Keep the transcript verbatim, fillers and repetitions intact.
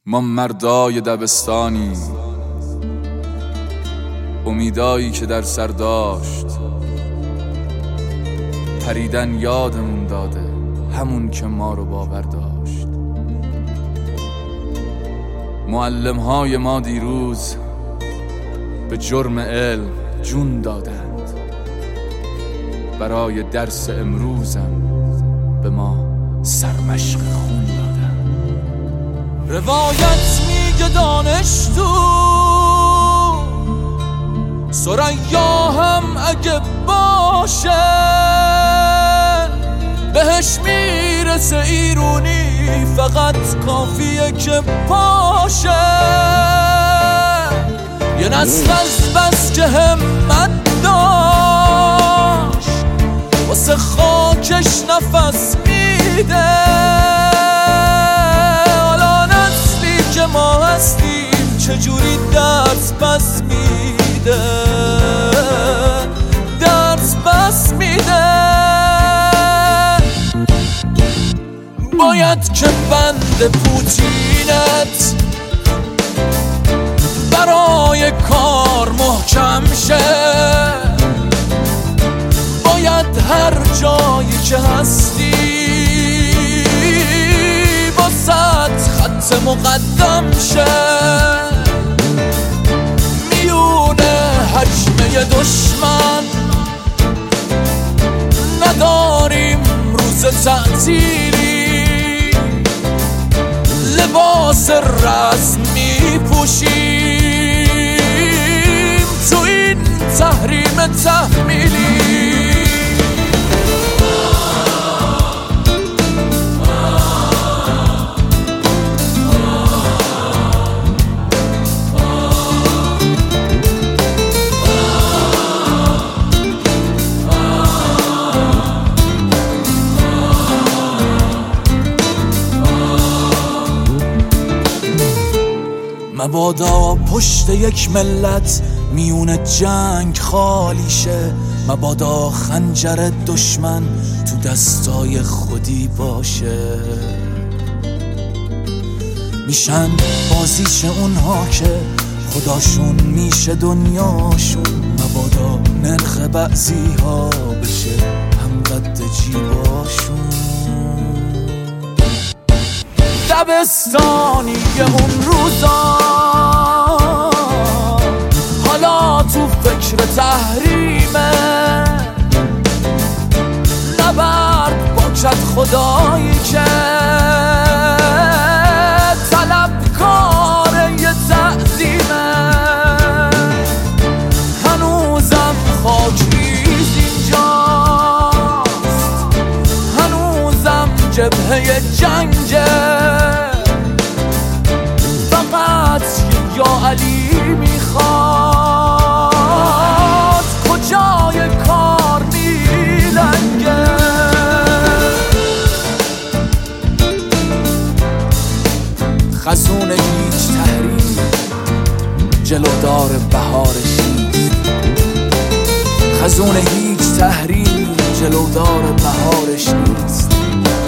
ما مردای دبستانی، امیدایی که در سر داشت پریدن یادمون داده، همون که ما رو باور داشت. معلم‌های ما دیروز به جرم علم جون دادند، برای درس امروزم به ما سرمشق خون دادند. روایت میگه دانشجو ثریا هم اگه باشه بهش میرسه ایرونی، فقط کافیه که باشه. یه نسل از بس که همت داشت واسه خاکش نفس میده، حالا نسلی که ما هستیم چجوری درس پس میده، درس پس میده. باید که بند پوتینت برای کار محکم شه، باید هر جایی که هستی با صد خط مقدم شه. میونه حجمه دشمن نداریم روز تعطیلی، لباس رسم میپوشیم تو این تحریم تحمیلی. مبادا پشت یک ملت میون جنگ خالی شه، مبادا خنجر دشمن تو دستای خودی باشه. میشن بازیش اونها که خداشون میشه دنیاشون، مبادا نرخ بعضی ها بشه هم قد جیباشون. دبستانی اون روزا حالا تو فکر تحریمه، نبرد با کت خدایی که طلبکار یه تعظیمه. هنوزم خاک ریز اینجاست، هنوزم جبهه جنگه، فقط یا علی میخواد کجای کار میلنگه. خزون هیچ تحریم جلودار بهارش نیست، خزون هیچ تحریم جلودار بهارش نیست.